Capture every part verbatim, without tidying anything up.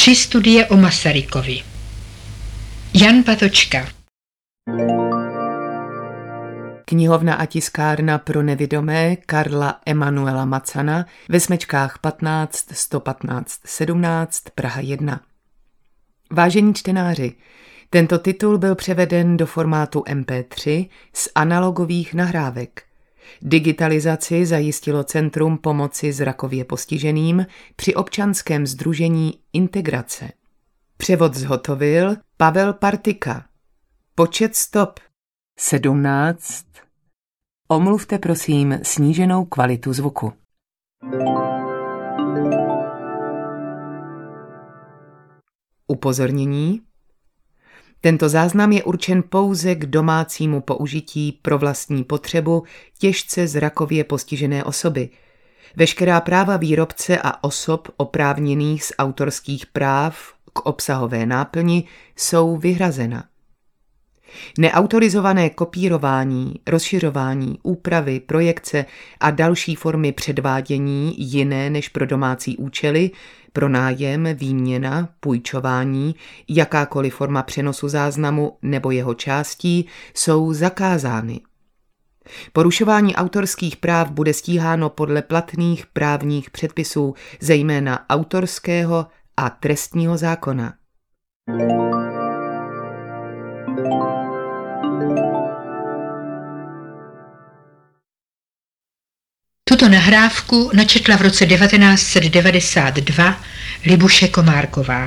Tři studie o Masarykovi. Jan Patočka. Knihovna a tiskárna pro nevidomé Karla Emanuela Macana ve Smečkách patnáct sto patnáct sedmnáct Praha jedna. Vážení čtenáři, tento titul byl převeden do formátu em pé tři z analogových nahrávek. Digitalizaci zajistilo Centrum pomoci zrakově postiženým při občanském sdružení Integrace. Převod zhotovil Pavel Partika. Počet stop sedmnáct. Omluvte prosím sníženou kvalitu zvuku. Upozornění. Tento záznam je určen pouze k domácímu použití pro vlastní potřebu těžce zrakově postižené osoby. Veškerá práva výrobce a osob oprávněných z autorských práv k obsahové náplni jsou vyhrazena. Neautorizované kopírování, rozšiřování, úpravy, projekce a další formy předvádění jiné než pro domácí účely, pronájem, výměna, půjčování, jakákoliv forma přenosu záznamu nebo jeho částí jsou zakázány. Porušování autorských práv bude stíháno podle platných právních předpisů, zejména autorského a trestního zákona. Tuto nahrávku načetla v roce devatenáct set devadesát dva Libuše Komárková.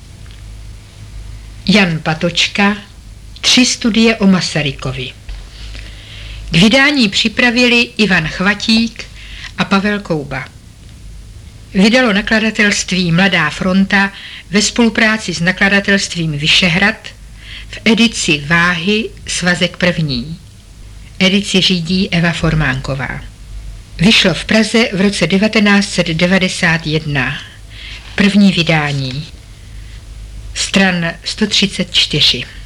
Jan Patočka. Tři studie o Masarykovi. K vydání připravili Ivan Chvatík a Pavel Kouba. Vydalo nakladatelství Mladá fronta ve spolupráci s nakladatelstvím Vyšehrad v edici Váhy Svazek první. Edici řídí Eva Formánková. Vyšlo v Praze v roce devatenáct set devadesát jedna. První vydání. Stran sto třicet čtyři.